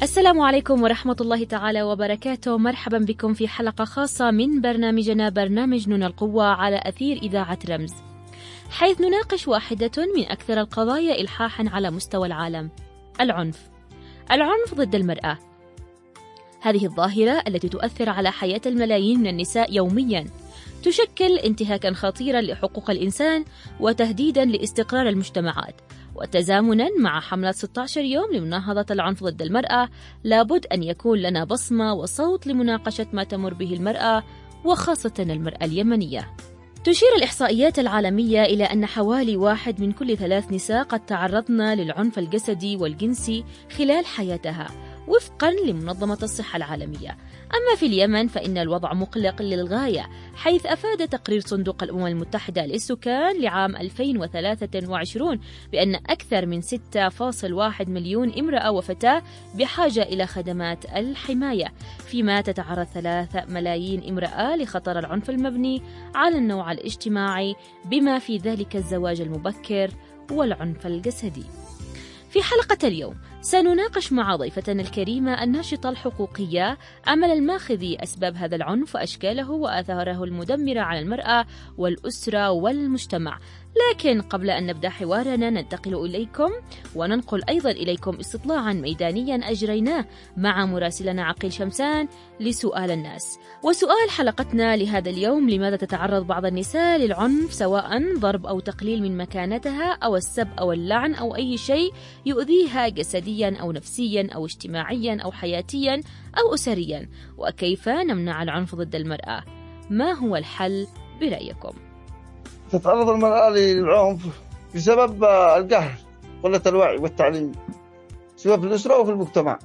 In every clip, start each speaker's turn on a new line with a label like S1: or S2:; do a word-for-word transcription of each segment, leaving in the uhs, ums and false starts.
S1: السلام عليكم ورحمة الله تعالى وبركاته. مرحبا بكم في حلقة خاصة من برنامجنا برنامج نون القوة على أثير إذاعة رمز، حيث نناقش واحدة من أكثر القضايا إلحاحا على مستوى العالم: العنف. العنف ضد المرأة. هذه الظاهرة التي تؤثر على حياة الملايين من النساء يوميا تشكل انتهاكا خطيرا لحقوق الإنسان وتهديدا لاستقرار المجتمعات. وتزامنا مع حملة ستة عشر يوم لمناهضة العنف ضد المرأة، لابد أن يكون لنا بصمة وصوت لمناقشة ما تمر به المرأة، وخاصة المرأة اليمنية. تشير الإحصائيات العالمية إلى أن حوالي واحد من كل ثلاث نساء قد تعرضن للعنف الجسدي والجنسي خلال حياتها، وفقا لمنظمة الصحة العالمية. أما في اليمن فإن الوضع مقلق للغاية، حيث أفاد تقرير صندوق الأمم المتحدة للسكان لعام ألفين وثلاثة وعشرين بأن أكثر من ستة فاصلة واحد مليون امرأة وفتاة بحاجة إلى خدمات الحماية، فيما تتعرض ثلاثة ملايين امرأة لخطر العنف المبني على النوع الاجتماعي، بما في ذلك الزواج المبكر والعنف الجسدي. في حلقة اليوم سنناقش مع ضيفتنا الكريمة الناشطة الحقوقية أمل الماخذي أسباب هذا العنف وأشكاله وآثاره المدمرة على المرأة والأسرة والمجتمع. لكن قبل أن نبدأ حوارنا ننتقل إليكم وننقل أيضا إليكم استطلاعا ميدانيا أجريناه مع مراسلنا عقيل شمسان لسؤال الناس. وسؤال حلقتنا لهذا اليوم: لماذا تتعرض بعض النساء للعنف، سواء ضرب أو تقليل من مكانتها أو السب أو اللعن أو أي شيء يؤذيها جسديا أو نفسيا أو اجتماعيا أو حياتيا أو أسريا؟ وكيف نمنع العنف ضد المرأة؟ ما هو الحل برأيكم؟
S2: تتعرض المرأة للعنف بسبب الجهل، قلة الوعي والتعليم، سواء في الأسرة أو في المجتمع،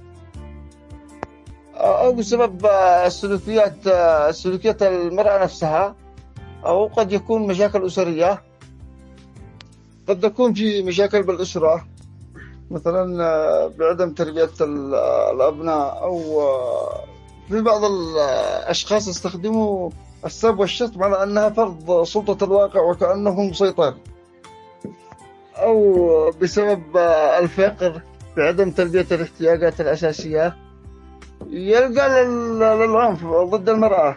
S2: أو بسبب السلوكيات سلوكيات المرأة نفسها، أو قد يكون مشاكل أسرية، قد تكون في مشاكل بالأسرة، مثلا بعدم تربية الأبناء، أو في بعض الأشخاص يستخدموا السب والشتم على أنها فرض سلطة الواقع وكأنه مسيطر، أو بسبب الفقر بعدم تلبية الاحتياجات الأساسية يلقى للعنف ضد المرأة.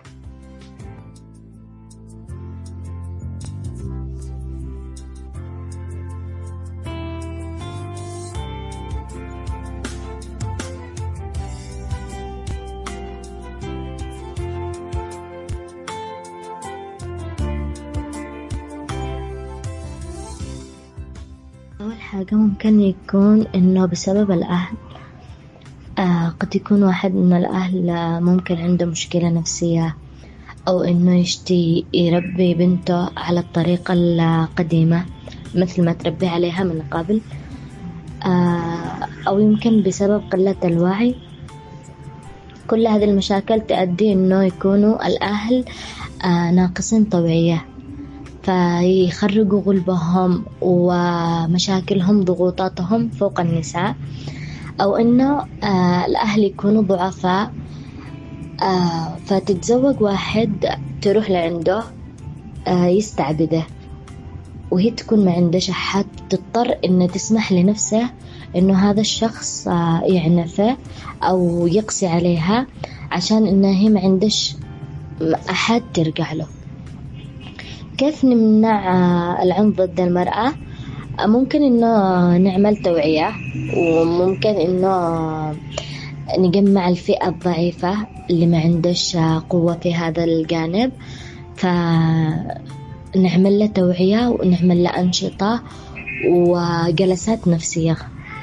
S3: أول حاجة ممكن يكون إنه بسبب الأهل. آه قد يكون واحد من الأهل ممكن عنده مشكلة نفسية، أو إنه يشتي يربي بنته على الطريقة القديمة مثل ما تربي عليها من قبل، آه أو يمكن بسبب قلة الوعي. كل هذه المشاكل تؤدي إنه يكونوا الأهل آه ناقصين توعية، فيخرجوا غلبهم ومشاكلهم ضغوطاتهم فوق النساء، أو إنه آه الأهل يكونوا ضعفاء، آه فتتزوج واحد تروح لعنده آه يستعبده، وهي تكون ما عندها أحد، تضطر إنه تسمح لنفسه إنه هذا الشخص آه يعنفه أو يقسي عليها، عشان إنه هي ما عندش أحد ترجع له. كيف نمنع العنف ضد المرأة؟ ممكن إنه نعمل توعية، وممكن إنه نجمع الفئة الضعيفة اللي ما عندش قوة في هذا الجانب، فنعمل له توعية ونعمل له أنشطة وجلسات نفسية.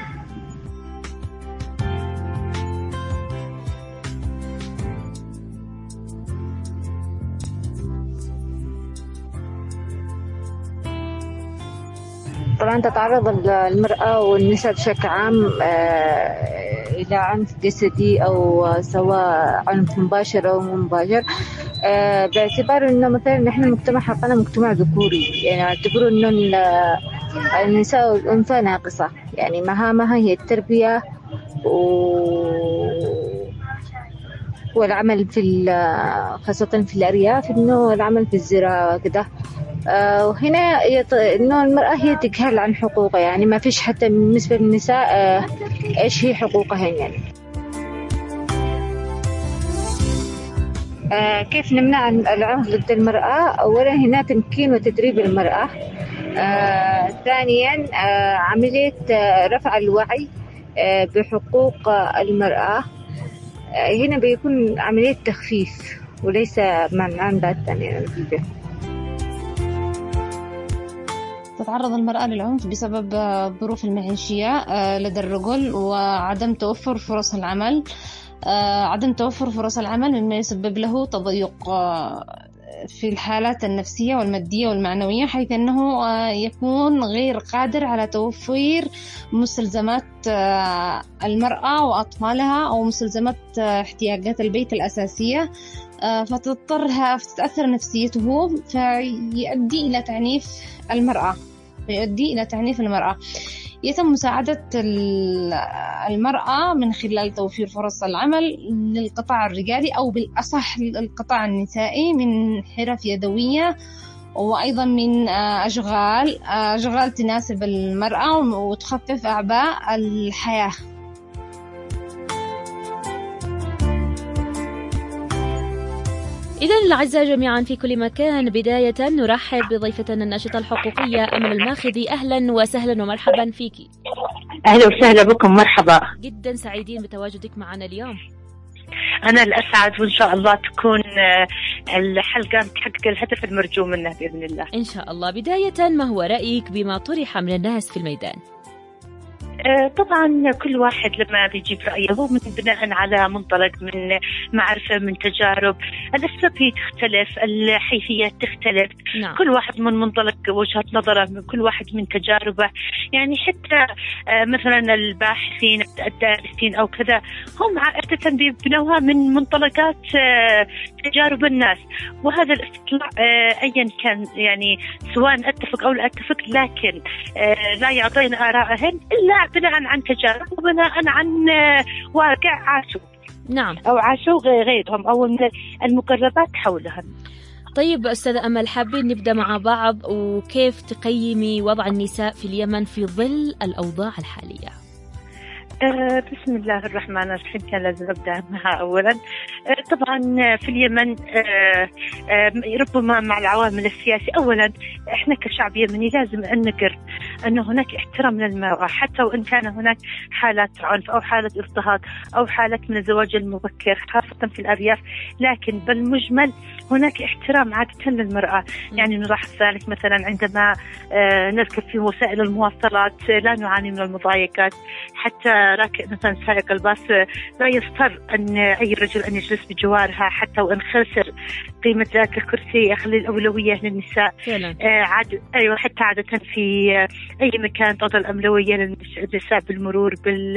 S4: طبعا تتعرض المرأة والنساء بشكل عام إلى عنف جسدي، أو سواء عنف مباشر أو مباشر، باعتبار إنه مثلا نحن المجتمع حقنا مجتمع ذكوري، يعني اعتبروا إنه النساء والأنثى ناقصة، يعني مهامها هي التربية والعمل في خاصة في الأرياف، إنه العمل في الزراعة كده. آه وهنا يط... إنه المرأة هي تجهل عن حقوقها، يعني ما فيش حتى بالنسبة للنساء آه إيش هي حقوقها يعني. آه كيف نمنع العنف ضد المرأة؟ أولا هنا تمكين وتدريب المرأة. آه ثانيا آه عملية آه رفع الوعي آه بحقوق المرأة. آه هنا بيكون عملية تخفيف وليس منع بعد ثانيا.
S5: تتعرض المرأة للعنف بسبب الظروف المعيشية لدى الرجل وعدم توفر فرص العمل. عدم توفر فرص العمل مما يسبب له تضيق في الحالات النفسية والمادية والمعنوية، حيث أنه يكون غير قادر على توفير مستلزمات المرأة وأطفالها أو مستلزمات احتياجات البيت الأساسية، فتضطرها فتتأثر نفسيته فيؤدي إلى تعنيف المرأة فيؤدي إلى تعنيف المرأة. يتم مساعدة المرأة من خلال توفير فرص العمل للقطاع الرجالي أو بالأصح القطاع النسائي من حرف يدوية، وأيضا من أشغال أشغال تناسب المرأة وتخفف أعباء الحياة.
S1: إذن الأعزاء جميعا في كل مكان، بداية نرحب بضيفتنا الناشطة الحقوقية أمل الماخذي. أهلا وسهلا ومرحبا فيك.
S6: أهلا وسهلا بكم، مرحبا.
S1: جدا سعيدين بتواجدك معنا اليوم.
S6: أنا الأسعد، وإن شاء الله تكون الحلقة تحقق الهدف المرجو منها بإذن الله.
S1: إن شاء الله. بداية، ما هو رأيك بما طرح من الناس في الميدان؟
S6: طبعا كل واحد لما بيجيب رأيه هو من بناء على منطلق من معرفة من تجارب، الأسباب هي تختلف، الحيثيات تختلف. نعم. كل واحد من منطلق وجهة نظره، من كل واحد من تجاربه. يعني حتى مثلا الباحثين الدارسين أو كذا هم عادة بيبنوها من منطلقات تجارب الناس، وهذا الاستطلاع أيا كان يعني سواء أتفق أو لا أتفق، لكن لا يعطينا آراءهن إلا بناء عن تجارب وبناء عن واقع عاشوا.
S1: نعم.
S6: أو عاشوا غيرهم أو المقربات حولهم.
S1: طيب أستاذة أمل، حابين نبدأ مع بعض، وكيف تقيمي وضع النساء في اليمن في ظل الأوضاع الحالية؟
S6: أه بسم الله الرحمن الرحيم. كان لازم أبدأ معها أولا. أه طبعا في اليمن أه أه ربما مع العوامل السياسية، أولا إحنا كشعب يمني لازم أن نقر أن هناك احترام للمرأة، حتى وإن كان هناك حالات عنف أو حالة اضطهاد أو حالة من الزواج المبكر خاصة في الأرياف، لكن بالمجمل هناك احترام عادة للمرأة. يعني نلاحظ ذلك مثلا عندما أه نركب في وسائل المواصلات لا نعاني من المضايقات، حتى راكب مثلا سائق الباص لا يضطر أن أي رجل أن يجلس بجوارها حتى وإن خسر قيمة ذاك الكرسي، يخلي الأولوية للنساء.
S1: آه
S6: عاد أيوة حتى عادة في أي مكان تعطى الأولوية للنساء بالمرور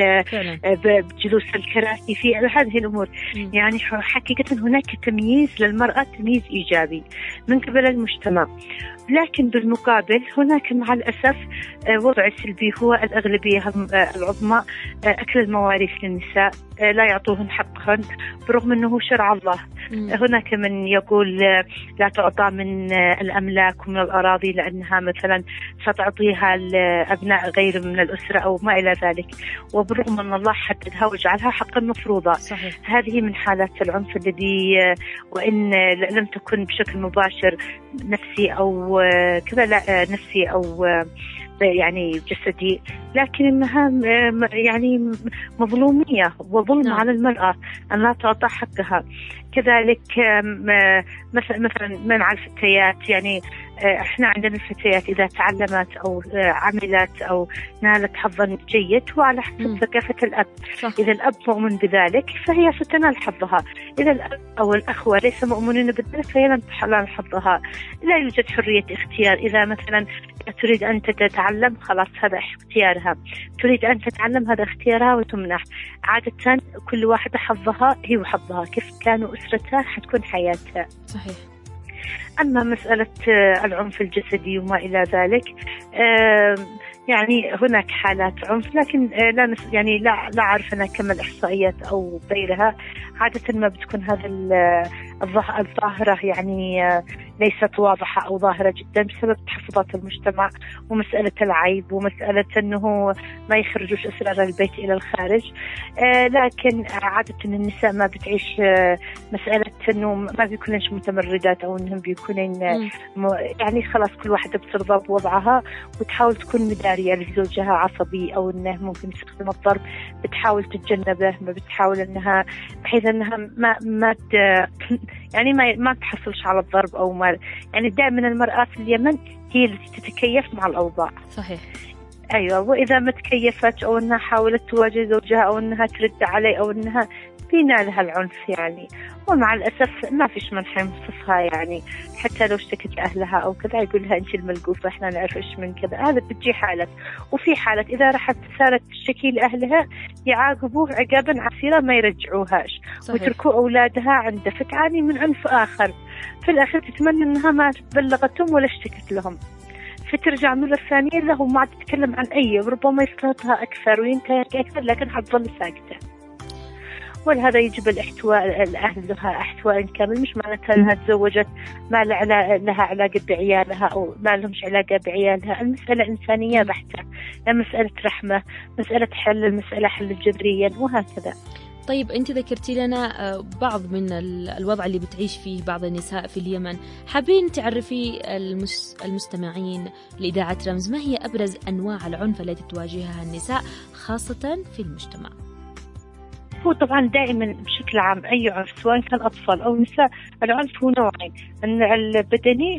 S6: بجلوس الكراسي في هذه الأمور. م. يعني حقيقة هناك تمييز للمرأة، تمييز إيجابي من قبل المجتمع، لكن بالمقابل هناك مع الأسف وضع سلبي، هو الأغلبية العظمى أكل المواريث للنساء، لا يعطوهن حقهن برغم أنه شرع الله. م. هناك من يقول لا تعطى من الأملاك ومن الأراضي لأنها مثلا ستعطيها لأبناء غير من الأسرة أو ما إلى ذلك، وبرغم أن الله حددها وجعلها حقا مفروضة.
S1: صحيح.
S6: هذه من حالات العنف الذي وإن لم تكن بشكل مباشر نفسي أو كذا، لا نفسي أو يعني جسدي، لكن إنها يعني مظلومية وظلم. نعم. على المرأة أن لا تعطى حقها. كذلك مثلا مثلا منع الفتيات، يعني احنا عندنا الفتيات إذا تعلمت أو عملت أو نالت حظا جيد وعلى حسب ثقافة الأب.
S1: صح.
S6: إذا الأب مؤمن بذلك فهي ستنال حظها، إذا الأب أو الأخوة ليس مؤمنين بذلك فهي لن تنال حظها. لا يوجد حرية اختيار. إذا مثلا تريد أن تتعلم خلاص هذا اختيارها، تريد أن تتعلم هذا اختيارها وتمنح. عادة كل واحدة حظها هي وحظها، كيف كانوا أسرتها حتكون حياتها.
S1: صحيح.
S6: أما مسألة العنف الجسدي وما إلى ذلك، يعني هناك حالات عنف، لكن لا يعني لا لا أعرف أنا كم الإحصائيات أو غيرها. عادة ما بتكون هذا الظاهرة يعني ليست واضحة أو ظاهرة جدا بسبب تحفظات المجتمع ومسألة العيب ومسألة أنه ما يخرجوش أسرار البيت إلى الخارج. لكن عادة النساء ما بتعيش مسألة أنه ما بيكونش متمردات أو أنهم بيكونين يعني خلاص كل واحدة بترضى بوضعها وتحاول تكون مدارية لزوجها عصبي أو أنه ممكن يستخدم الضرب، بتحاول تتجنبه، ما بتحاول أنها بحيث أنها ما ما يعني ما ما تحصلش على الضرب أو ما يعني. دائما المرأة في اليمن هي اللي تتكيف مع الأوضاع.
S1: صحيح.
S6: أيوة، وإذا ما تكيفت أو أنها حاولت تواجه زوجها أو أنها ترد عليه أو أنها بينالها العنف يعني. ومع الأسف ما فيش من حينصفها يعني، حتى لو اشتكت لأهلها أو كذا يقول لها أنت الملقوفة إحنا نعرف إيش من كذا. هذا بتجي حالة، وفي حالة إذا راحت سارت تشتكي لأهلها يعاقبوه عقابا عسيرة ما يرجعوهاش ويتركوا أولادها عنده، فتعاني من عنف آخر. في الآخر تتمنى أنها ما بلغتهم ولا اشتكت لهم، فترجع مرة ثانية له وما تتكلم عن أي، وربما يسقطها أكثر وينتهك أكثر لكن حتظل ساكتة. ولهذا يجب الاحتواء الأهل لها احتواء كامل، مش معناتها أنها تزوجت ما لها علاقة بعيالها أو ما لهمش علاقة بعيالها. المسألة إنسانية بحتة، مسألة رحمة، مسألة حل المسألة حل جذريا وهكذا.
S1: طيب أنت ذكرتي لنا بعض من الوضع اللي بتعيش فيه بعض النساء في اليمن، حابين تعرفي المستمعين لإذاعة رمز ما هي أبرز أنواع العنف التي تواجهها النساء خاصة في المجتمع؟
S6: هو طبعا دائما بشكل عام أي عنف سواء كان أطفال أو نساء، العنف هو نوعين، البدني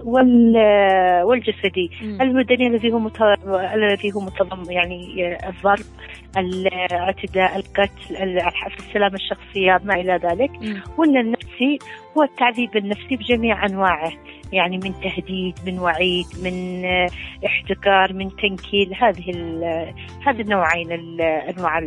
S6: والجسدي. م. البدني الذي هو الذي هو متضمن يعني الضرب، الاعتداء، القتل، الحفظ السلامة الشخصية ما إلى ذلك. ولا النفسي هو التعذيب النفسي بجميع أنواعه، يعني من تهديد، من وعيد، من احتكار، من تنكيل. هذه هذه النوعين الأنواع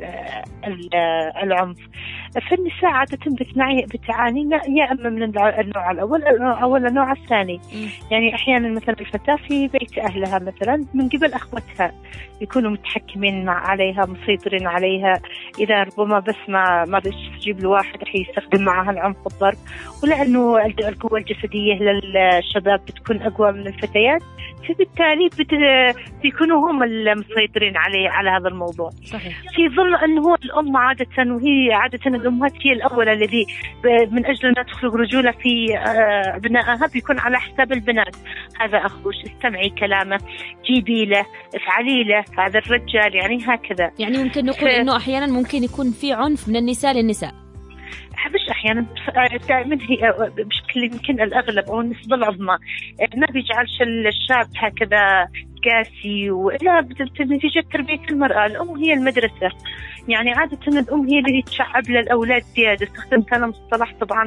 S6: العنف. فالنساء عادة بتعاني يا أما من النوع الأول أو النوع الثاني. يعني أحيانا مثلا الفتاة في بيت أهلها مثلا من قبل أخوتها يكونوا متحكمين مع عليها، مسيطرين عليها. إذا ربما بس ما ما تجيب لواحد حيستخدم معها العنف والضرب، ولأنه القوة الجسدية للشباب بتكون أقوى من الفتيات، فبالتالي بيكونوا هم المسيطرين عليه على هذا الموضوع.
S1: صحيح.
S6: في ظل أنه الأم عادة، وهي عادة الأمهات هي الأولى الذي من أجل أن تخلق رجولة في أبنائها بيكون على حساب البنات. هذا أخوش، استمعي كلامه، جيبي له، افعلي له، هذا الرجال يعني هكذا.
S1: يعني ممكن نقول ف... إنه أحيانا ممكن يكون في عنف من النساء للنساء.
S6: مش أحيانا، دائما هي بشكل يمكن الأغلب أو النسبة العظمى ما بيجعلش الشاب هكذا قاسي، ولا بنتيجة تربية المرأة. الأم هي المدرسة، يعني عادة الأم هي اللي تشعب للأولاد زيادة. استخدم كلام مصطلح طبعا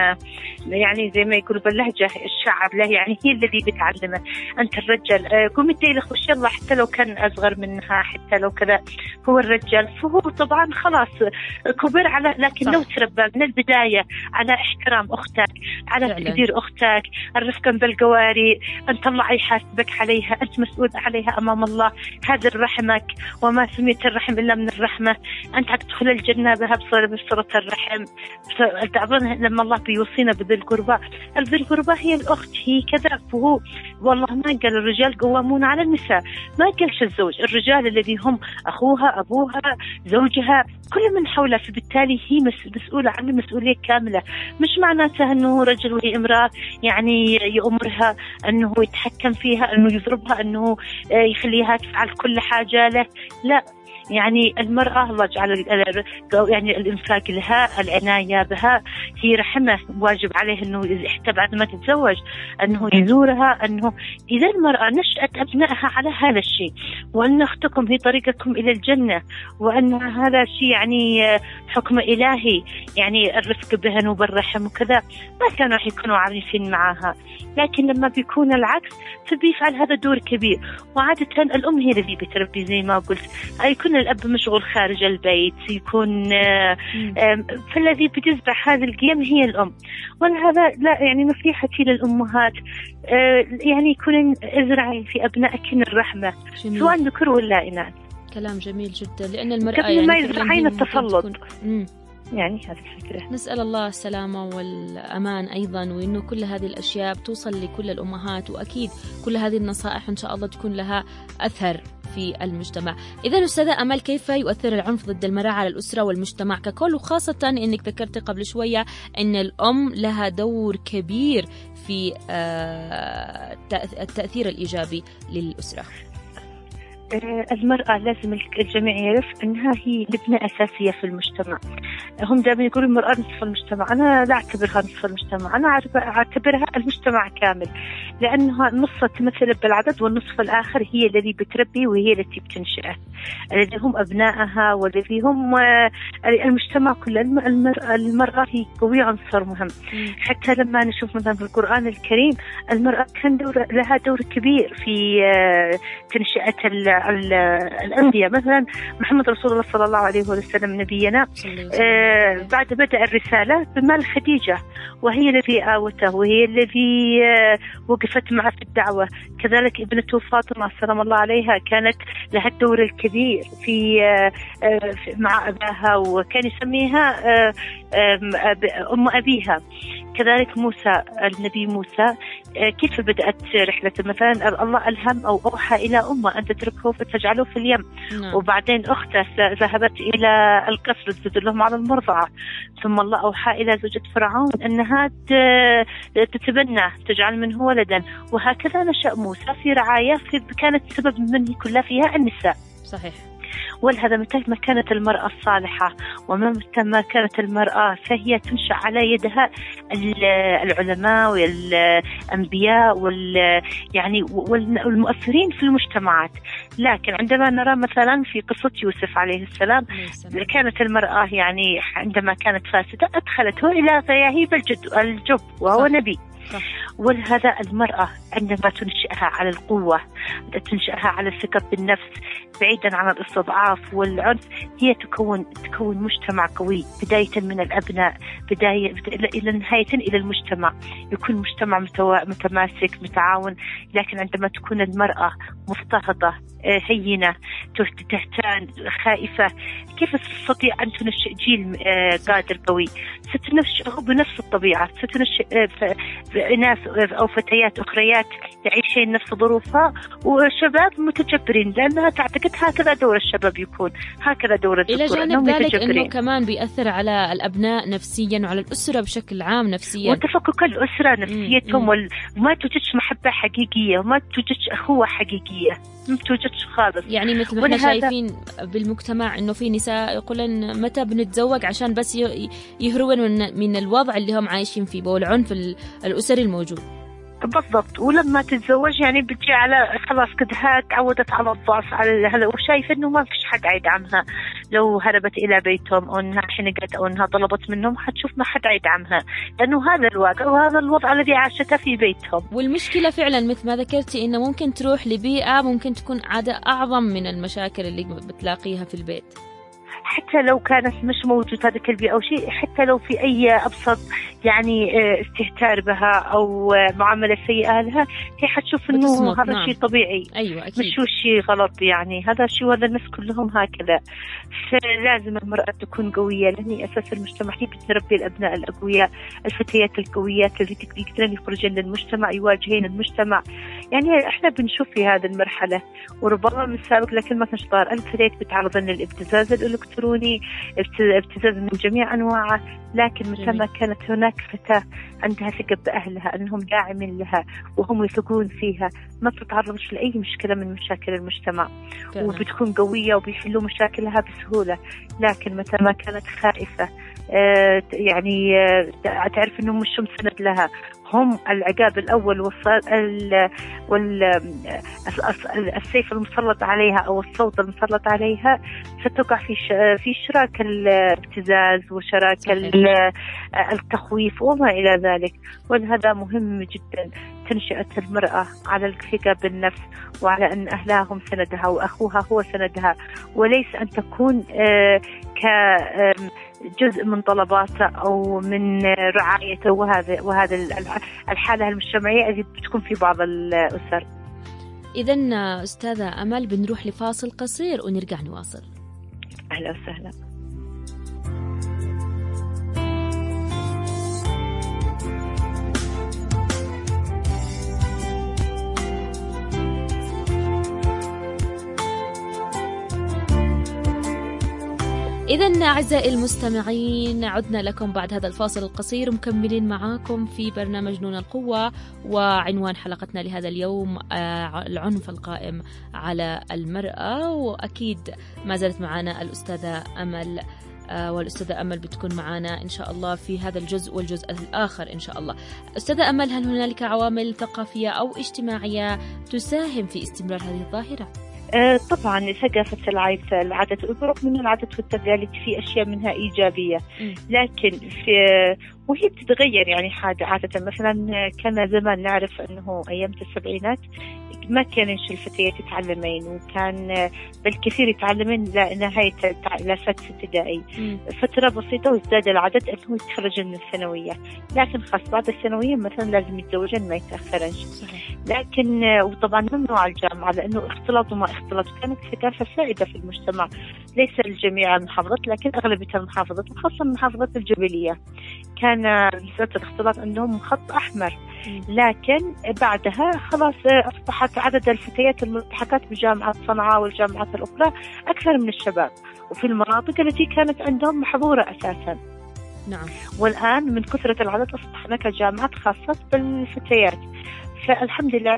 S6: يعني زي ما يقولوا باللهجة الشعب له، يعني هي الذي بتعلمه. أنت الرجال قومي تيلي خش يلا، حتى لو كان أصغر منها، حتى لو كذا هو الرجال. فهو طبعا خلاص كبر على، لكن صح. لو تربى من البداية على احترام أختك، على فعلا. تقدير أختك، الرفق بالقواري، أن طلعي حاسبك عليها، أنت مسؤول عليها أمام الله، هذا رحمك، وما سميت الرحم إلا من الرحمة، أنت تدخل الجنة بها بصلة الرحم. تعظن لما الله بيوصينا بذي القربى، ذي القربى هي الأخت، هي كذا. فهو والله ما قال الرجال قوامون على النساء، ما قالش الزوج، الرجال الذي هم أخوها، أبوها، زوجها، كل من حولها. فبالتالي هي مسؤولة عن المسؤولية كاملة. مش معناتها أنه رجل وهي امرأة يعني يأمرها أنه يتحكم فيها، أنه يضربها، أنه يخليها تفعل كل حاجة له. لا، يعني المرأة الله جعل يعني الإنفاق لها، العناية بها، هي رحمة، واجب عليه أنه حتى بعد ما تتزوج أنه يزورها. أنه إذا المرأة نشأت أبنائها على هذا الشيء، وأن أختكم هي طريقكم إلى الجنة، وأن هذا شيء يعني حكم إلهي، يعني الرفق بهن وبالرحم وكذا، ما كانوا يكونوا عارفين معها. لكن لما بيكون العكس فبيفعل هذا دور كبير. وعادة الأم هي الذي بتربي زي ما قلت، يكون الأب مشغول خارج البيت، يكون فالذي بتزرع هذا القيم هي الأم. ولهذا لا يعني نصيحتي للأمهات يعني يكون ازرعي في أبنائك الرحمة، جميل. سواء ذكر ولا إناث.
S1: كلام جميل جدا، لأن المرأة
S6: قبل
S1: يعني
S6: ما يزرعين التسلط. يعني هذه الفكرة.
S1: نسأل الله السلامة والأمان أيضا، وإنه كل هذه الأشياء بتوصل لكل الأمهات، وأكيد كل هذه النصائح إن شاء الله تكون لها أثر في المجتمع. إذا أستاذة أمل، كيف يؤثر العنف ضد المرأة على الأسرة والمجتمع ككل، وخاصة إنك ذكرت قبل شوية إن الأم لها دور كبير في التأثير الإيجابي للأسرة؟
S6: المرأة لازم الجميع يعرف أنها هي لبنة أساسية في المجتمع. هم دائما يقولوا المرأة نصف المجتمع، أنا لا أعتبرها نصف المجتمع، أنا أعتبرها المجتمع كامل، لأنها نصف تمثل بالعدد، والنصف الآخر هي الذي بتربي وهي التي بتنشئه، الذي هم أبنائها والذي هم المجتمع كله. المرأة, المرأة هي قوية، عنصر مهم. حتى لما نشوف مثلا في القرآن الكريم المرأة كان دور لها دور كبير في تنشئة الأنبياء. مثلا محمد رسول الله صلى الله عليه وسلم نبينا آه بعد بدأ الرسالة بمال خديجة، وهي التي آوته، وهي التي آه وقفت معه في الدعوة. كذلك ابنته فاطمة سلام الله عليها كانت لها الدور الكبير في آه آه مع أباها، وكان يسميها آه آه أم أبيها. كذلك موسى، النبي موسى كيف بدأت رحلته؟ مثلا الله ألهم أو أوحى إلى أمه أن تتركه فتجعله في اليم، نعم. وبعدين أخته ذهبت إلى القصر تدلهم على المرضعة، ثم الله أوحى إلى زوجة فرعون أنها تتبنى تجعل منه ولدا، وهكذا نشأ موسى في رعاية كانت سبب منه كلها فيها النساء.
S1: صحيح.
S6: ولهذا متى ما كانت المرأة الصالحة ومتى ما كانت المرأة فهي تنشأ على يدها العلماء والأنبياء وال يعني والمؤثرين في المجتمعات. لكن عندما نرى مثلا في قصة يوسف عليه السلام، كانت المرأة يعني عندما كانت فاسدة أدخلته إلى غياهب الجب وهو نبي. ولهذا المرأة عندما تنشئها على القوة، تنشئها على الثقة بالنفس بعيدا عن الاستضعاف والعنف، هي تكون تكون مجتمع قوي، بداية من الأبناء بداية إلى نهاية إلى المجتمع، يكون مجتمع متماسك متعاون. لكن عندما تكون المرأة مضطهدة هينة تهتان خائفة، كيف تستطيع أن تنشئ جيل قادر قوي؟ ستنشئه بنفس الطبيعة، ستنشئ ناس أو فتيات أخريات يعيشين نفس ظروفها، وشباب متجبرين، لأنها تعتقد هكذا دور الشباب يكون، هكذا دور الذكور.
S1: إلى جانب ذلك أنه كمان بيأثر على الأبناء نفسيا وعلى الأسرة بشكل عام نفسيا،
S6: وتفكك الأسرة نفسيتهم، وما توجدش محبة حقيقية وما توجدش أخوة حقيقية، ما توجدش خالص.
S1: يعني مثل ما احنا شايفين بالمجتمع انه في نساء يقولن متى بنتزوج عشان بس يهربون من الوضع اللي هم عايشين فيه والعنف الأسري الموجود.
S6: بالضبط. ولما تتزوج يعني بتجي على خلاص كدها تعودت على الضعف، على هذا، وشايفة انه ما فيش حد يدعمها. لو هربت الى بيتهم او انها حنقت او انها طلبت منهم حتشوف ما حد يدعمها، لانه هذا الواقع وهذا الوضع الذي عاشته في بيتهم.
S1: والمشكلة فعلا مثل ما ذكرتي انه ممكن تروح لبيئة ممكن تكون عادة اعظم من المشاكل اللي بتلاقيها في البيت،
S6: حتى لو كانت مش موجود هذا البيئة أو شيء، حتى لو في أي أبسط يعني استهتار بها أو معاملة سيئة لها، هي حتشوف إنه هذا نعم. شيء طبيعي.
S1: أيوة أكيد.
S6: مش هو شيء غلط، يعني هذا شيء وهذا الناس كلهم هكذا. فلازم المرأة تكون قوية، لأن هي أساس المجتمع، هي بتربي الأبناء الأقوياء، الفتيات القويات اللي يقدرن يخرجن للمجتمع، يواجهين المجتمع. يعني إحنا بنشوف في هذه المرحلة وربما من السابق لكن ما كان صار، الفتيات بتعرضن للابتزاز الإلكتروني، ابتزاز من جميع أنواعه. لكن متى ما كانت هناك فتاة عندها ثقة بأهلها أنهم داعمين لها وهم يثقون فيها، ما بتتعرضش لأي مشكلة من مشاكل المجتمع فعلا. وبتكون قوية وبيحلوا مشاكلها بسهولة. لكن متى ما كانت خائفة آه يعني آه تعرف أنهم مش مسند لها، هم العقاب الأول والسيف المسلط عليها أو الصوت المسلط عليها، ستقع في في شراك الابتزاز وشراك التخويف وما إلى ذلك. ولهذا مهم جدا تنشئة المرأة على الثقة بالنفس، وعلى أن أهلها هم سندها وأخوها هو سندها، وليس أن تكون ك جزء من طلباته أو من رعايته. وهذا وهذا الحالة المجتمعية التي بتكون في بعض الأسر.
S1: إذن أستاذة أمل بنروح لفاصل قصير ونرجع نواصل.
S6: أهلا وسهلا.
S1: إذن أعزائي المستمعين، عدنا لكم بعد هذا الفاصل القصير مكملين معاكم في برنامج نون القوة، وعنوان حلقتنا لهذا اليوم العنف القائم على المرأة. وأكيد ما زالت معنا الأستاذة أمل، والأستاذة أمل بتكون معنا إن شاء الله في هذا الجزء والجزء الآخر إن شاء الله. أستاذة أمل، هل هنالك عوامل ثقافية أو اجتماعية تساهم في استمرار هذه الظاهرة؟
S6: طبعا ثقافة العادات، برغم من العادات والتقاليد في أشياء منها إيجابية، لكن في وهي بتتغير. يعني عادة مثلا كان زمان نعرف أنه أيام السبعينات ما كانش الفتيات يتعلمين، وكان بالكثير يتعلمين لنهاية لسادس ابتدائي، فترة بسيطة وازداد العدد أنه يتخرجن من الثانوية. لكن خاص بعد الثانوية مثلا لازم يتزوجن ما يتأخرنش. لكن وطبعا ممنوع الجامعة لأنه اختلاط وما اختلاط. كانت ثقافة سائدة في المجتمع، ليس الجميع المحافظات لكن أغلبية المحافظات وخاصة المحافظات الجبلية كان نسبة الاختلاط عندهم خط أحمر. لكن بعدها خلاص أصبحت عدد الفتيات الملتحقات بجامعة صنعاء والجامعات الأخرى أكثر من الشباب، وفي المناطق التي كانت عندهم محظورة أساسا.
S1: نعم.
S6: والآن من كثرة العدد أصبح هناك جامعات خاصة بالفتيات. فالحمد لله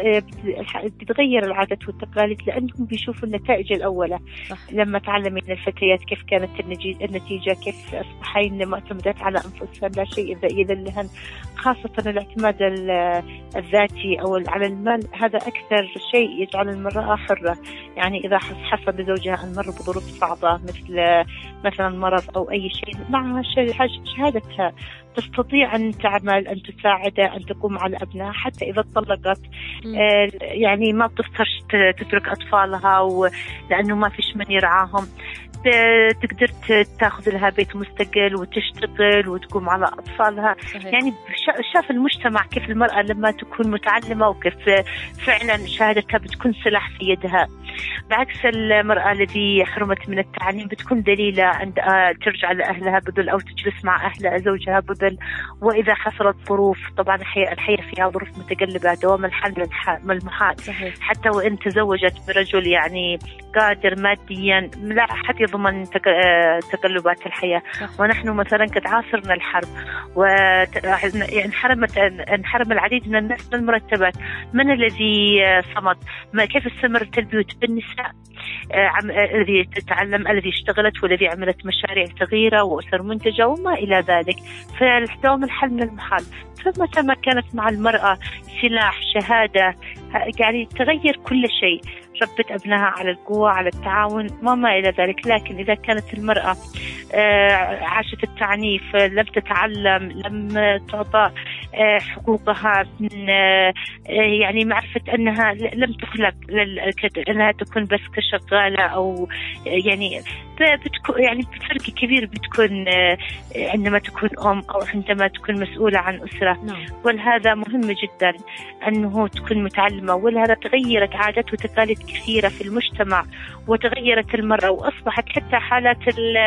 S6: بتتغير العادات والتقاليد لأنهم بيشوفوا النتائج الأولى. صح. لما تعلمين الفتيات كيف كانت النتيجة، كيف أصبحين معتمدات على أنفسهن، لا شيء يذلهن، خاصة الاعتماد الذاتي أو على المال. هذا أكثر شيء يجعل المرأة حرة. يعني إذا حس بزوجها أن مر بظروف صعبة مثل مثلا مرض أو أي شيء، معها شهادتها تستطيع أن تعمل، أن تساعده، أن تقوم على أبنائها. حتى إذا طلقت آه يعني ما بتفترش تترك أطفالها لأنه ما فيش من يرعاهم، تقدر تاخذ لها بيت مستقل وتشتغل وتقوم على أطفالها. صحيح. يعني شاف المجتمع كيف المرأة لما تكون متعلمة وكيف فعلا شهادتها بتكون سلاح في يدها، بعكس المرأة التي حرمت من التعليم بتكون دليلة عند ترجع لأهلها بدل أو تجلس مع أهلها زوجها بدل. وإذا حصلت ظروف، طبعا الحياة فيها ظروف متقلبة، دوام الحل من المحال. صحيح. حتى وإن تزوجت برجل يعني قادر ماديا لا أحد يضمن تقلبات الحياة. صح. ونحن مثلا قد عاصرنا الحرب وانحرمت انحرم العديد من الناس من المرتبات. من الذي صمد؟ ما كيف استمرت البيوت بالنساء الذي تتعلم، الذي اشتغلت، والذي عملت مشاريع صغيرة وأسر منتجة وما إلى ذلك. فالدوام الحل من المحال. فمتى ما كانت مع المرأة سلاح، شهادة، يعني تغير كل شيء. ربت أبنها على القوة، على التعاون، ما ما إلى ذلك. لكن إذا كانت المرأة عاشت التعنيف، لم تتعلم، لم تعطى حقوقها، يعني معرفة أنها لم تخلق أنها تكون بس كشغالة أو يعني بتكون يعني بفرق كبير بتكون عندما تكون أم أو عندما تكون مسؤولة عن أسرة. نعم. ولهذا مهم جدا أنه تكون متعلمة. ولهذا تغيرت عادات وتقاليد كثيرة في المجتمع، وتغيرت المرأة، وأصبحت حتى حالات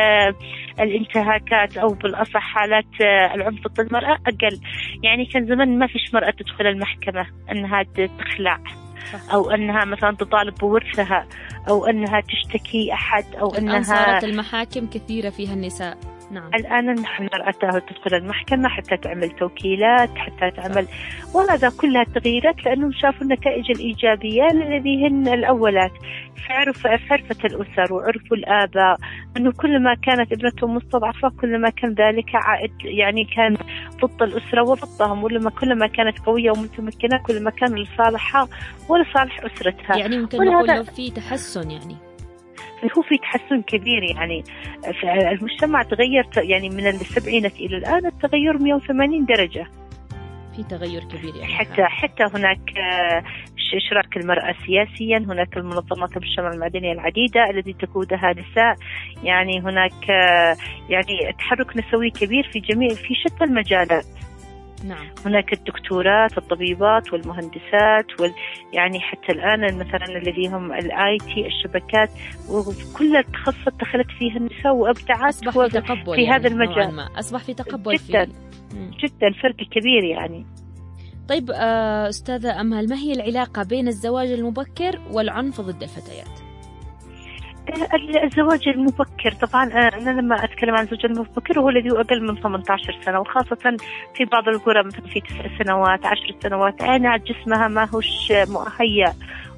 S6: الانتهاكات أو بالأصح حالات العنف ضد المرأة أقل. يعني كان زمان ما فيش مرأة تدخل المحكمة أنها تخلع، أو أنها مثلا تطالب بورثها، أو أنها تشتكي أحد، أو أنها
S1: صارت المحاكم كثيرة فيها النساء. نعم.
S6: الآن المرأة تدخل المحكمة حتى تعمل توكيلات، حتى تعمل، وهذا كلها تغييرات لأنهم شافوا النتائج الإيجابية الذي هن الأولات. فعرف عرفت الأسر وعرفوا الآباء أنه كل ما كانت ابنتهم مستضعفة كل ما كان ذلك عائد، يعني كان ضد الأسرة وضدهم. ولما كل ما كانت قوية ومتمكنة كل ما كان لصالحها ولصالح أسرتها.
S1: يعني ممكن نقول لو في تحسن، يعني
S6: هو في تحسن كبير. يعني المجتمع تغير يعني من السبعينات إلى الآن التغير مئة وثمانين درجة.
S1: في تغير كبير يعني.
S6: حتى حتى هناك إشراك المرأة سياسيا، هناك المنظمات المجتمع المدني العديدة التي تقودها نساء. يعني هناك يعني تحرك نسوي كبير في جميع في شتى المجالات.
S1: نعم.
S6: هناك الدكتورات والطبيبات والمهندسات وال يعني حتى الآن مثلا الذي هم الاي تي الشبكات وكل التخصصات دخلت فيها النساء وابدعت
S1: في, تقبل
S6: في
S1: يعني
S6: هذا المجال.
S1: ما أصبح في تقبل
S6: جدا
S1: فيه.
S6: جدا فرق كبير يعني.
S1: طيب أستاذة أمل، ما هي العلاقة بين الزواج المبكر والعنف ضد الفتيات؟
S6: الزواج المبكر طبعا، أنا لما أتكلم عن الزواج المبكر هو الذي هو أقل من ثمانية عشر سنة، وخاصة في بعض القرى مثلا في تسع سنوات عشر سنوات أنا جسمها ما هوش مهيأ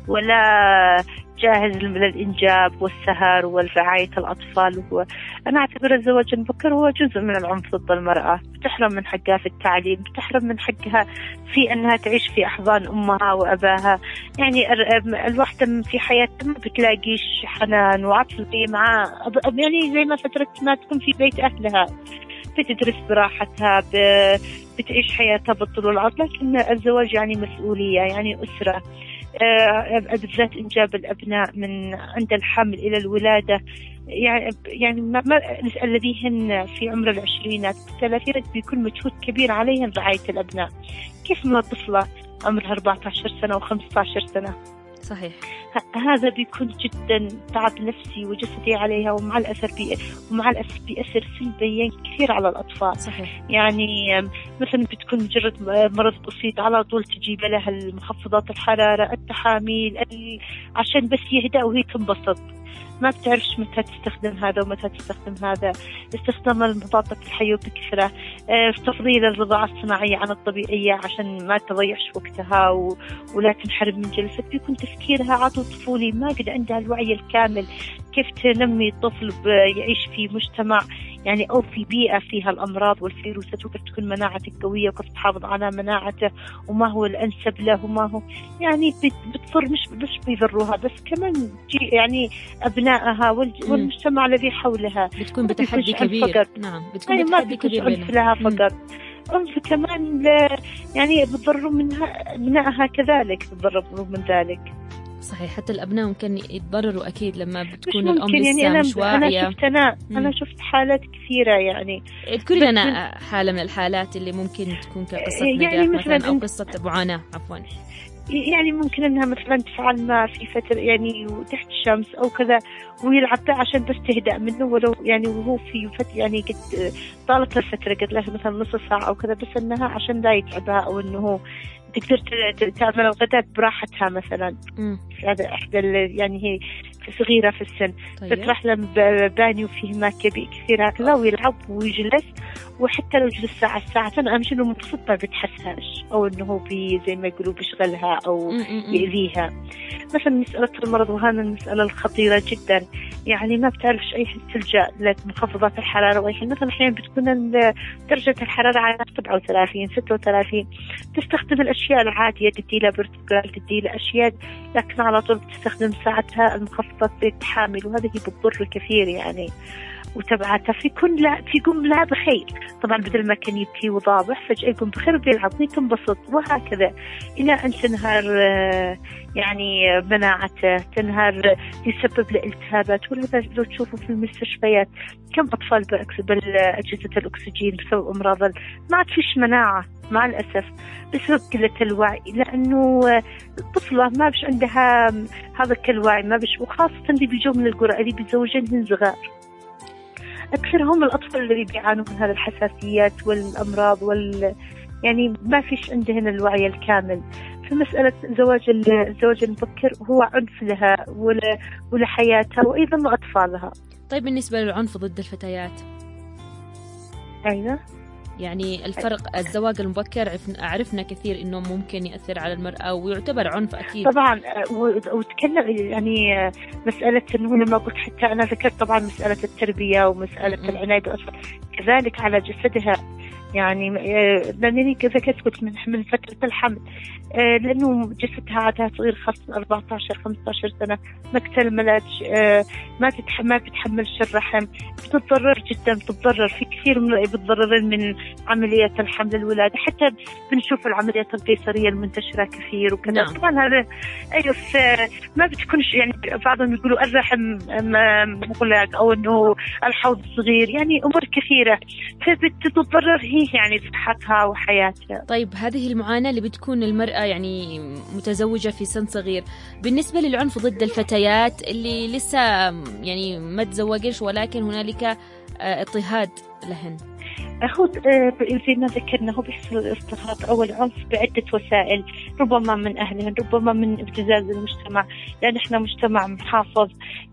S6: ولا جاهز للإنجاب والسهر والرعاية الأطفال. هو أنا أعتبر الزواج المبكر هو جزء من العنف ضد المرأة، بتحرم من حقها في التعليم، بتحرم من حقها في أنها تعيش في أحضان أمها وأباها. يعني الوحدة في حياتها ما بتلاقيش حنان وعطف مع يعني زي ما فترة ما تكون في بيت أهلها، بتدرس براحتها، بتعيش حياتها بالطول والعرض. لكن الزواج يعني مسؤولية، يعني أسرة، بالذات إنجاب الأبناء من عند الحمل إلى الولادة. يعني يعني ما الذي هن في عمر العشرينات الثلاثينات بيكون مجهود كبير عليهم رعاية الأبناء، كيف ما طفلة عمرها أربعة عشر سنة وخمسة عشر سنة.
S1: صحيح.
S6: هذا بيكون جدا تعب نفسي وجسدي عليها، ومع الأسف بي... ومع الأسف بيأثر سلبيا كثير على الأطفال.
S1: صحيح.
S6: يعني مثلا بتكون مجرد مرض بسيط على طول تجيب لها المخفضات الحرارة، التحاميل، ال... عشان بس يهدأ وهي تنبسط. ما بتعرفش متى تستخدم هذا ومتى تستخدم هذا، استخدام المضادات الحيوية بكثرة، تفضيل الرضاعة الصناعية عن الطبيعية عشان ما تضيعش وقتها و... ولا تنحرم من جلسة. بيكون تفكيرها عضو طفولي، ما قد عندها الوعي الكامل كيف تنمي الطفل يعيش في مجتمع يعني أو في بيئة فيها الأمراض والفيروسات، وكيف تكون مناعته قوية وكيف تحافظ على مناعته وما هو الأنسب له وما هو يعني بتضر. مش مش بيضروها بس كمان يعني أبنائها والمجتمع الذي حولها.
S1: بتكون بتحدي كبير. نعم بتكون
S6: يعني
S1: بتحدي كبير
S6: لها فقط، عنف كمان يعني بتضر منها أبنائها كذلك، بتضر من ذلك.
S1: صحيح. حتى الأبناء ممكن يتضرروا أكيد لما بتكون
S6: مش
S1: الأم لسه
S6: يعني
S1: مش واعية.
S6: أنا شفت أنا أنا شفت حالات كثيرة يعني.
S1: اذكري لنا حالة من الحالات اللي ممكن تكون كقصة نجاح
S6: يعني
S1: مثلا,
S6: مثلا
S1: أو قصة معاناة عفوا.
S6: يعني ممكن إنها مثلا تفعل ما في فترة يعني تحت الشمس أو كذا ويلعب عشان بس تهدأ منه، ولو يعني وهو في فترة يعني قد طالت الفترة قد لها مثلا نص ساعة أو كذا، بس إنها عشان لا يتعبها أو إنه تقدر تعمل الغداء براحتها مثلا. هذا إحدى يعني هي صغيرة في السن. طيب. تطرح لهم بانيو فيه ماء كثير هكذا ويلعب ويجلس، وحتى لو جلس ساعة ساعتين أهم شيء إنه مبسوط ما بتحسهاش أو إنه هو بي زي ما يقولوا بيشغلها أو يأذيها. مثلا مسألة المرض، وهذا المسألة الخطيرة جدا، يعني ما بتعرفش أي حد تلجأ لمخفضات الحرارة وأي حين. مثلا أحيانا بتكون درجة الحرارة على سبعة وثلاثين ستة وثلاثين، تستخدم الأشياء العادية، تدي لها برتقال، تدي لها أشياء، لكن على طول بتستخدم ساعتها المخفضات للتحامل، وهذه بتضر كثير يعني وتبعتها في كل لا في قم لا بخير. طبعا بدل ما كان يبكي وضابح فجأة يقوم بخير بيلعب ويتنبسط، وهكذا إلى أن تنهار يعني مناعته، تنهار، يسبب له التهابات. ولهذا لو تشوفوا في المستشفيات كم أطفال بالأجهزة الأكسجين بسبب أمراض ما عاد فيش مناعة مع الأسف بسبب قلة الوعي، لأنه الطفلة ما بش عندها هذا الوعي، ما بش، وخاصة اللي بيجوا من القرى اللي بيتزوجين صغار، أكثرهم الأطفال اللي بيعانوا من هذه الحساسيات والأمراض وال يعني ما فيش عندهن الوعي الكامل. في مسألة زواج الزواج المبكر هو عنف لها ولحياتها وأيضا لأطفالها.
S1: طيب بالنسبة للعنف ضد الفتيات،
S6: أيوة
S1: يعني الفرق، الزواج المبكر عرفنا كثير إنه ممكن يأثر على المرأة ويعتبر عنف أكيد.
S6: طبعا وتكلم يعني مسألة إنه لما قلت حتى أنا ذكرت طبعا مسألة التربية ومسألة العناية بالأطفال كذلك على جسدها، يعني لأنني ذكرت قلت من من فترة الحمل، لأنه جسدها عادها صغير خاصة أربعة عشر خمسة عشر سنة، ما اكتملتش، ما تتح ما بتحملش الرحم، بتتضرر جدا، بتتضرر في كثير من بتضررين من عمليات الحمل الولادة. حتى بنشوف العمليات القيصرية المنتشرة كثير وكذا. نعم. طبعا هذا أيوة ما بتكونش يعني بعضهم يقولوا الرحم مغلق أو إنه الحوض صغير، يعني أمور كثيرة فبتتضرر هي يعني صحتها وحياتها.
S1: طيب هذه المعاناة اللي بتكون المرأة يعني متزوجة في سن صغير، بالنسبة للعنف ضد الفتيات اللي لسه يعني ما تزوجش ولكن هنالك اضطهاد لهن،
S6: هو زي ما ذكرنا هو بيحصل الاضطهاد أو العنف بعدة وسائل، ربما من أهلهم، ربما من ابتزاز المجتمع، لأن إحنا مجتمع محافظ،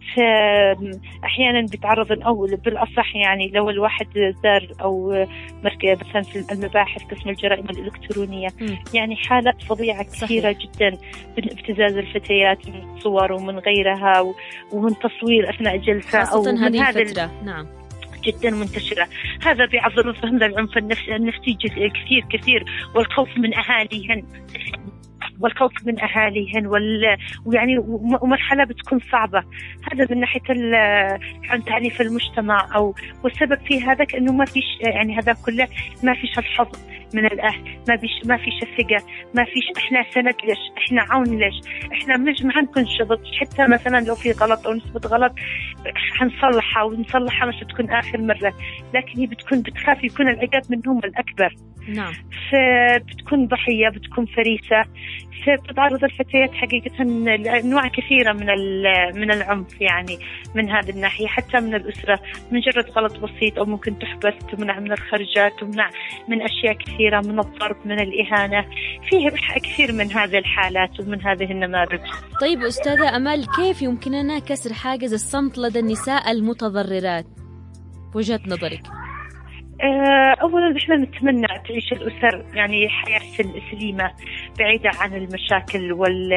S6: فأحيانا بيتعرض أو بالأصح يعني لو الواحد زار أو مثلا في المباحث قسم الجرائم الإلكترونية م. يعني حالات فظيعة كثيرة صحيح. جدا من ابتزاز الفتيات من صور ومن غيرها ومن تصوير أثناء الجلسة
S1: أو
S6: من
S1: هذه
S6: هذا
S1: الفترة. نعم
S6: جدا منتشرة. هذا بيعظم فهم العنف النفسي كثير كثير والخوف من أهاليهن والخوف من أهاليهن وال... ويعني ومرحلة بتكون صعبة. هذا من ناحية عن تعنيف المجتمع أو والسبب في هذا إنه ما فيش يعني هذا كله ما فيش الحظ من الأهل، ما فيش ما فيش الثقة، ما فيش إحنا سند ليش، إحنا عون ليش، إحنا مش ما هنكون شبط، حتى مثلا لو في غلط أو نسبة غلط هنصلحها ونصلحها مش بتكون آخر مرة، لكن هي بتكون بتخاف يكون العقاب منهم الأكبر.
S1: نعم.
S6: فبتكون ضحية، بتكون فريسة، فبتتعرض الفتيات حقيقة لأنواع كثيرة من من العنف يعني من هذه الناحية، حتى من الأسرة مجرد غلط بسيط أو ممكن تحبس، تمنع من الخرجات، تمنع من أشياء كثيرة، من الضرب، من الإهانة، فيه كثير من هذه الحالات ومن هذه النماذج.
S1: طيب أستاذة أمل، كيف يمكننا كسر حاجز الصمت لدى النساء المتضررات وجهة نظرك؟
S6: أولا إحنا نتمنى تعيش الأسر يعني حياة سليمة بعيدة عن المشاكل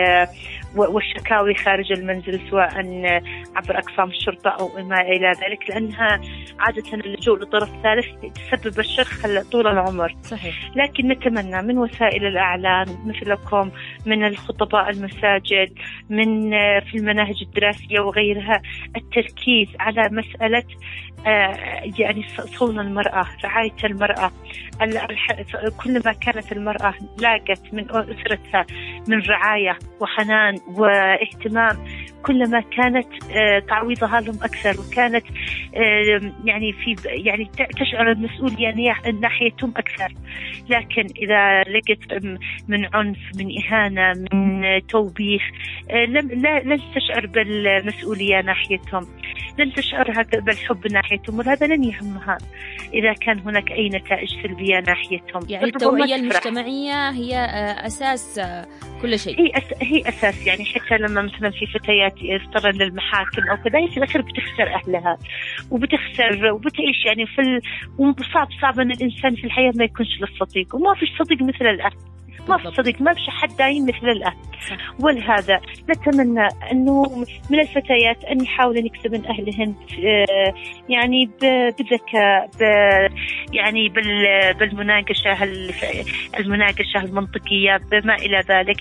S6: والشكاوي خارج المنزل، سواء عبر أقسام الشرطة أو ما إلى ذلك، لأنها عادة اللجوء لطرف ثالث تسبب الشرخ طول العمر.
S1: صحيح.
S6: لكن نتمنى من وسائل الإعلام مثلكم، من الخطباء المساجد، من في المناهج الدراسية وغيرها، التركيز على مسألة يعني صون المرأة، رعاية المرأة. كلما كانت المرأة لاقت من أسرتها من رعاية وحنان واهتمام، كلما كانت تعويضها لهم أكثر، وكانت يعني في يعني تشعر المسؤولية ناحيتهم أكثر. لكن إذا لقت من عنف، من إهانة، من توبيخ، لا لن تشعر بالمسؤولية ناحيتهم، لن تشعرها بالحب ناحيتهم، وهذا لن يهمها إذا كان هناك أي نتائج سلبية ناحيتهم.
S1: يعني التوعية المجتمعية هي أساس كل شيء.
S6: هي أس... هي أساس يعني حتى لما مثلا في فتيات يضطرن للمحاكم أو كذا، في الآخر بتخسر أهلها وبتخسر وبتعيش يعني في ال... وصعب صعب أن الإنسان في الحياة ما يكونش له صديق، وما فيش صديق مثل الأهل، ما في صديق، ما في حد دايم مثل الأهل. ولهذا نتمنى أنه من الفتيات أن يحاولن يكسبن أهلهن يعني بالذكاء، يعني بالمناقشة المناقشة المنطقية بما إلى ذلك.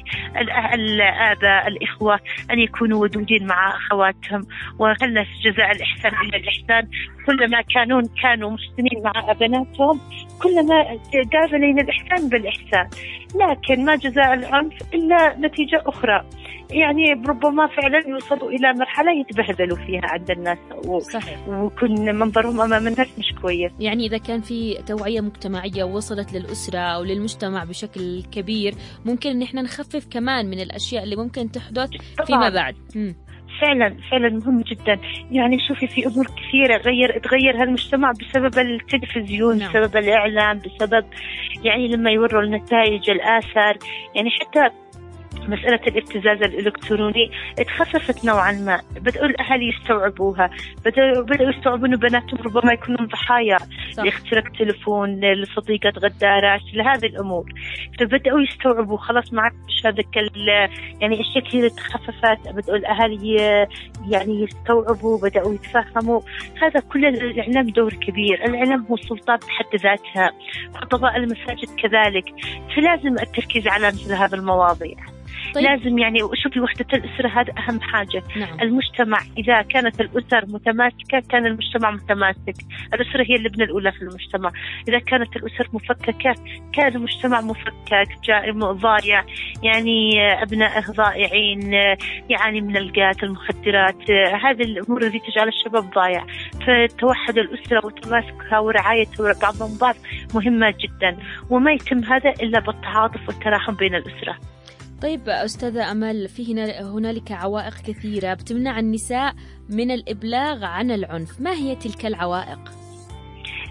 S6: الآباء الإخوة أن يكونوا ودودين مع أخواتهم، وهل جزاء الإحسان إلا الإحسان. كلما كانوا كانوا محسنين مع بناتهم كلما قابلين الإحسان بالإحسان، لكن ما جزاء العنف إلا نتيجة أخرى، يعني ربما فعلا يوصلوا إلى مرحلة يتبهدلوا فيها عند الناس ويكون منظرهم أمام الناس مش كويس.
S1: يعني إذا كان في توعية مجتمعية وصلت للأسرة أو للمجتمع بشكل كبير، ممكن إن إحنا نخفف كمان من الأشياء اللي ممكن تحدث فيما بعد. م.
S6: فعلا فعلا مهم جدا. يعني شوفي في أمور كثيرة غير تغير هالمجتمع بسبب التلفزيون، نعم. بسبب الإعلام، بسبب يعني لما يوروا النتائج، الآثار، يعني حتى مسألة الابتزاز الإلكتروني اتخففت نوعا ما، بدأوا الأهل يستوعبوها، بدأوا بدأوا يستوعبون بناتهم ربما يكونون ضحايا لاختراق تلفون، لصديقة غدارة، لهذه الأمور، فبدأوا يستوعبوا خلاص ما عادش هذاك يعني أشياء كثيرة تخففت، بدأوا الأهل يعني يستوعبوا، بدأوا يتفهموا. هذا كل الإعلام دور كبير، الإعلام هو سلطات بحد ذاتها، خطباء المساجد كذلك، فلازم التركيز على مثل هذه المواضيع. طيب. لازم يعني شوفي وحدة الأسرة هذا أهم حاجة.
S1: نعم.
S6: المجتمع إذا كانت الأسر متماسكة كان المجتمع متماسك، الأسرة هي اللبنة الأولى في المجتمع. إذا كانت الأسر مفككة كان المجتمع مفكك، جائم ضايع، يعني أبنائه ضائعين، يعني من القات المخدرات، هذه الأمور التي تجعل الشباب ضايع. فتوحد الأسرة وتماسكها ورعايتها بعضهم بعض مهمة جدا، وما يتم هذا إلا بالتعاطف والتراحم بين الأسرة.
S1: طيب أستاذة أمل، في هنا هنالك عوائق كثيرة بتمنع النساء من الإبلاغ عن العنف، ما هي تلك العوائق؟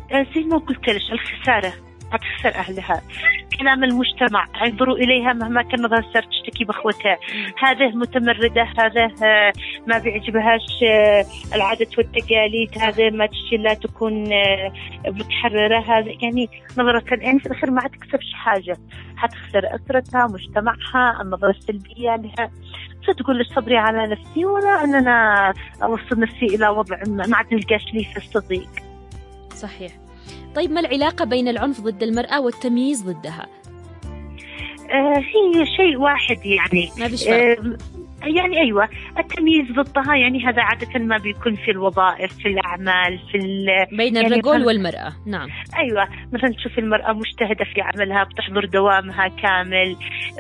S6: زي ما قلت لك الخسارة هتخسر أهلها، كلام المجتمع ينظروا إليها مهما كان نظر صار تشتكي بأخوتها، هذا متمردة، هذا ما بيعجبهاش العادة والتقاليد، هذا ما تشي لا تكون متحررة، هذا يعني نظرة يعني في الآخر ما هتكسبش حاجة، هتخسر أسرتها، مجتمعها، النظرة السلبية لها. فتقول لي صبري على نفسي ولا أننا أوصل نفسي إلى وضع ما تلقاش لي في الصديق.
S1: صحيح. طيب ما العلاقة بين العنف ضد المرأة والتمييز ضدها؟
S6: آه هي شيء واحد يعني
S1: ما فيش فرق.
S6: آه يعني أيوة التمييز ضدها يعني هذا عادة ما بيكون في الوظائف، في الأعمال، في
S1: بين
S6: يعني
S1: الرجل والمرأة. نعم
S6: أيوة، مثلا تشوف المرأة مجتهدة في عملها، بتحضر دوامها كامل،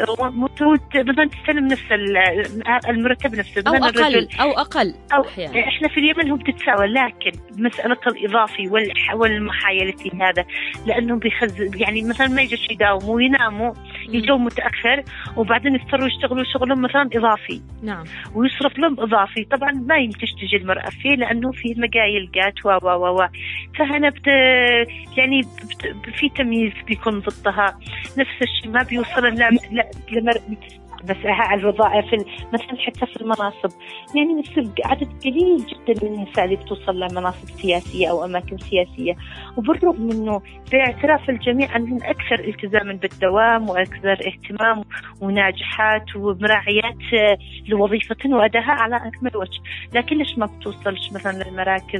S6: مثلا تستلم نفس المرتب نفسه،
S1: أو أقل أو أقل
S6: أو
S1: أحيانا.
S6: إحنا في اليمن هم بتتساوى، لكن مسألة الإضافي والمحايلة هذا لأنه بيخز يعني مثلا ما يجوا يداوموا ويناموا يجوا متأخر وبعدين يضطروا يشتغلوا شغلهم مثلا إضافي.
S1: نعم.
S6: ويصرف لهم إضافي، طبعا ما يمكنش تجي المرأة فيه لأنه في مقايل جات و و و فهنا بت يعني بت في تمييز بيكون ضدها. نفس الشيء ما بيوصل لمرأة بس على الوظائف مثلا حتى في المناصب، يعني نفس عدد قليل جدا من النساء اللي بتوصل لمناصب سياسية أو أماكن سياسية، وبالرغم منه باعتراف الجميع أنهم أكثر التزاما بالدوام وأكثر اهتمام وناجحات ومراعيات لوظيفتهم وأداها على أكمل وجه، لكن ليش ما بتوصلش مثلا للمراكز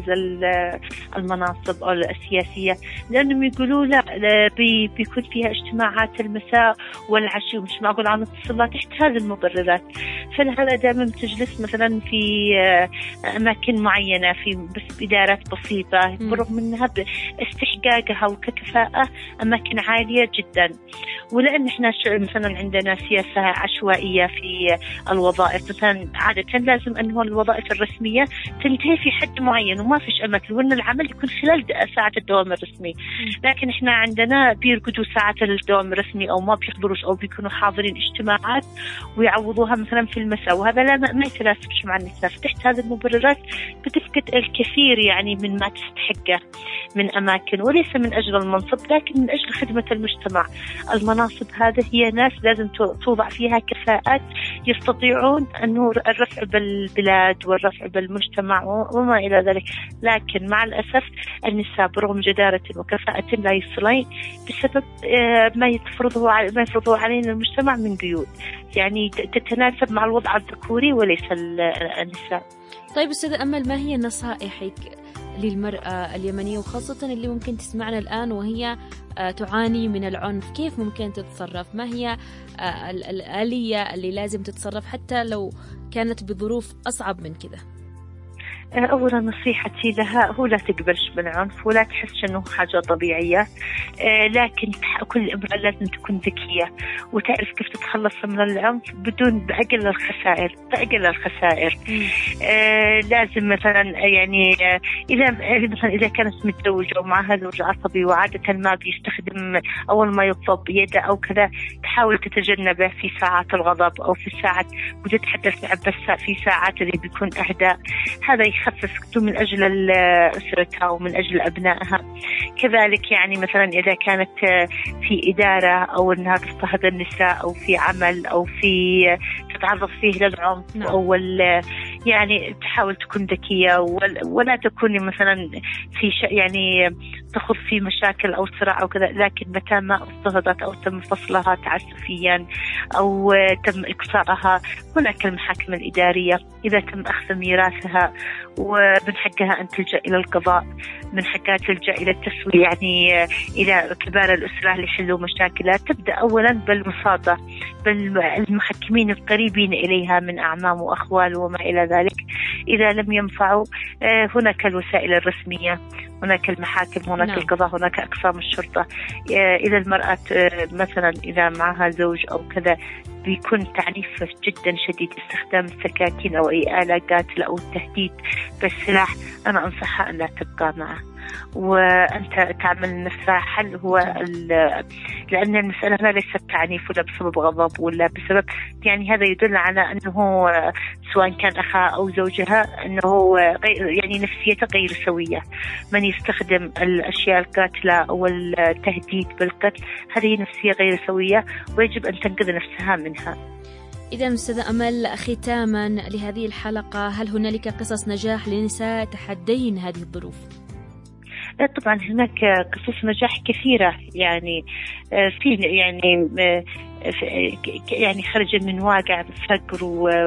S6: المناصب أو السياسية؟ لأنهم يقولوا لا بيكون فيها اجتماعات المساء والعشي ومش معقول عن اتصالات تحت هذه المبررات. فلهذا دائما بتجلس مثلا في أماكن معينة في بس إدارات بسيطة برغم أنها باستحقاقها وككفاءة أماكن عالية جدا. ولأن إحنا مثلا عندنا سياسة عشوائية في الوظائف، مثلا عادة لازم أنه الوظائف الرسمية تنتهي في حد معين وما فيش أماكن، وأن العمل يكون خلال ساعة الدوام الرسمي، لكن إحنا عندنا بيرقدوا ساعة الدوام الرسمي أو ما بيحضروش أو بيكونوا حاضرين اجتماعات ويعوضوها مثلا في المساء، وهذا لا ما يتناسبش مع النساء. تحت هذه المبررات بتفقد الكثير يعني من ما تستحقه من أماكن، وليس من أجل المنصب لكن من أجل خدمة المجتمع. المناصب هذه هي ناس لازم توضع فيها كفاءات يستطيعون أنه الرفع بالبلاد والرفع بالمجتمع وما إلى ذلك، لكن مع الأسف النساء برغم جدارة وكفاءة لا يصلين بسبب ما يفرضه ما يفرضه علينا المجتمع من قيود يعني تتناسب مع الوضع الذكوري وليس النساء.
S1: طيب أستاذة أمل، ما هي نصائحك للمرأة اليمنية وخاصة اللي ممكن تسمعنا الآن وهي تعاني من العنف؟ كيف ممكن تتصرف؟ ما هي الآلية اللي لازم تتصرف حتى لو كانت بظروف أصعب من كده؟
S6: أولا نصيحتي لها هو لا تقبلش بالعنف ولا تحس أنه حاجة طبيعية، لكن كل امرأة لازم تكون ذكية وتعرف كيف تتخلص من العنف بدون بأقل الخسائر بأقل الخسائر. لازم مثلا يعني إذا مثلا إذا كانت متزوجة ومعها زوج عصبي وعادة ما بيستخدم أول ما يطلب يده أو كذا تحاول تتجنبه في ساعات الغضب أو في ساعات وتتحدث معه بس في ساعات اللي بيكون أهدى، هذا يخفف من أجل أسرتها ومن أجل أبنائها. كذلك يعني مثلا إذا كانت في إدارة أو أنها تضطهد النساء أو في عمل أو في تتعرض فيه للعنف أو يعني تحاول تكون ذكية ولا تكون مثلا في يعني تخوض في مشاكل أو صراع أو كذا، لكن متى ما اضطهدت أو تم فصلها تعسفيا أو تم إقصائها هناك المحاكم الإدارية. إذا تم أخذ ميراثها ومن حقها أن تلجأ إلى القضاء، من حقها تلجأ إلى التسوية يعني إلى كبار الأسرة لحلوا مشاكلها. تبدأ أولا بالمصادة بالمحكمين القريبين إليها من أعمام وأخوال وما إلى ذلك. إذا لم ينفعوا هناك الوسائل الرسمية، هناك المحاكم، هناك نعم. القضاء، هناك أقسام الشرطة. إذا المرأة مثلا إذا معها زوج أو كذا بيكون تعنيف جدا شديد، استخدام السكاكين أو أي آلة قاتلة أو التهديد بالسلاح، أنا أنصحها أن لا تبقى معه. وأنت تعمل نفسها حل هو لأن المسألة لا ليست تعنيف ولا بسبب غضب ولا بسبب، يعني هذا يدل على أنه سواء كان أخاها أو زوجها أنه يعني نفسيته غير سوية. من يستخدم الأشياء القاتلة أو التهديد بالقتل هذه نفسية غير سوية ويجب أن تنقذ نفسها منها.
S1: إذا أستاذة أمل، ختاما لهذه الحلقة، هل هنالك قصص نجاح لنساء تحدين هذه الظروف؟
S6: طبعا هناك قصص نجاح كثيرة، يعني في يعني يعني خرج من واقع فقر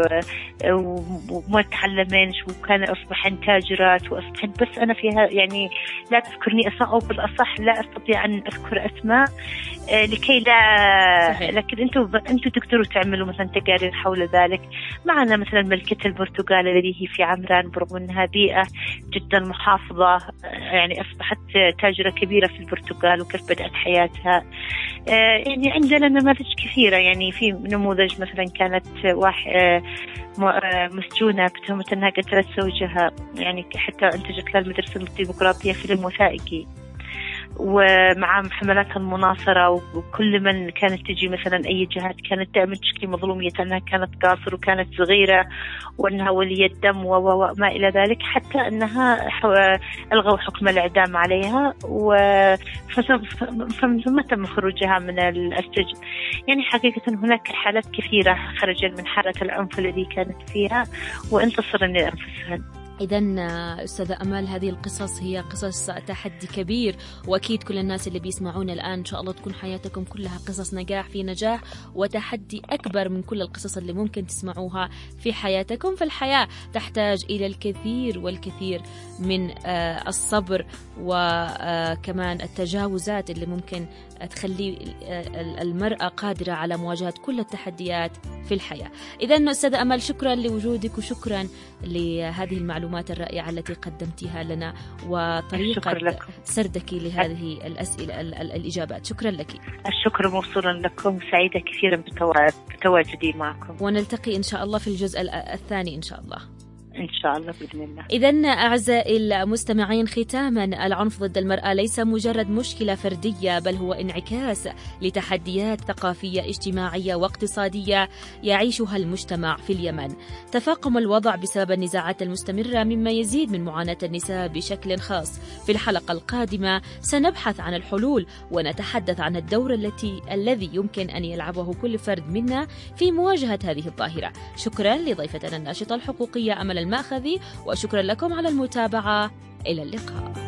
S6: وما تعلمنش وكان أصبحن تاجرات وأصبحن، بس أنا فيها يعني لا تذكرني أسماء، أو بالأصح لا أستطيع أن أذكر أسماء لكي لا صحيح. لكن أنتم أنتم تقدروا تعملوا مثلا تقارير حول ذلك. معنا مثلا ملكة البرتغال التي هي في عمران، برغم أنها بيئة جدا محافظة يعني أصبحت تاجرة كبيرة في البرتغال وكيف بدأت حياتها. يعني عندنا نماذج كثيرة، يعني في نموذج مثلا كانت واحد مسجونة بتهمة أنها قتلت زوجها، يعني حتى أنتجت لها المدرسة الديمقراطية فيلم وثائقي، ومع حملات المناصرة وكل من كانت تجي مثلا أي جهات كانت دائما تشكي مظلومية أنها كانت قاصر وكانت صغيرة وأنها ولية دم وما إلى ذلك، حتى أنها ألغوا حكم الإعدام عليها ثم تم خروجها من السجن. يعني حقيقة هناك حالات كثيرة خرجت من حالة العنف الذي كانت فيها وانتصرن لأنفسهن.
S1: إذن أستاذة أمل، هذه القصص هي قصص تحدي كبير، وأكيد كل الناس اللي بيسمعون الآن إن شاء الله تكون حياتكم كلها قصص نجاح في نجاح وتحدي أكبر من كل القصص اللي ممكن تسمعوها في حياتكم. فالحياة تحتاج إلى الكثير والكثير من الصبر وكمان التجاوزات اللي ممكن تخلي المرأة قادرة على مواجهة كل التحديات في الحياة. إذن أستاذة أمل، شكرا لوجودك وشكرا لهذه المعلومات الرائعة التي قدمتيها لنا وطريقة سردك لهذه الأسئلة الإجابات. شكرا لك.
S6: الشكر موصولا لكم، سعيدة كثيرا بتواجدي معكم،
S1: ونلتقي إن شاء الله في الجزء الثاني إن شاء الله.
S6: إن شاء الله بإذن الله.
S1: إذن أعزائي المستمعين، ختاما، العنف ضد المرأة ليس مجرد مشكلة فردية، بل هو انعكاس لتحديات ثقافية اجتماعية واقتصادية يعيشها المجتمع في اليمن. تفاقم الوضع بسبب النزاعات المستمرة مما يزيد من معاناة النساء بشكل خاص. في الحلقة القادمة سنبحث عن الحلول ونتحدث عن الدور التي الذي يمكن أن يلعبه كل فرد منا في مواجهة هذه الظاهرة. شكرا لضيفتنا الناشطة الحقوقية أمل المأخذي، وشكرا لكم على المتابعة. إلى اللقاء.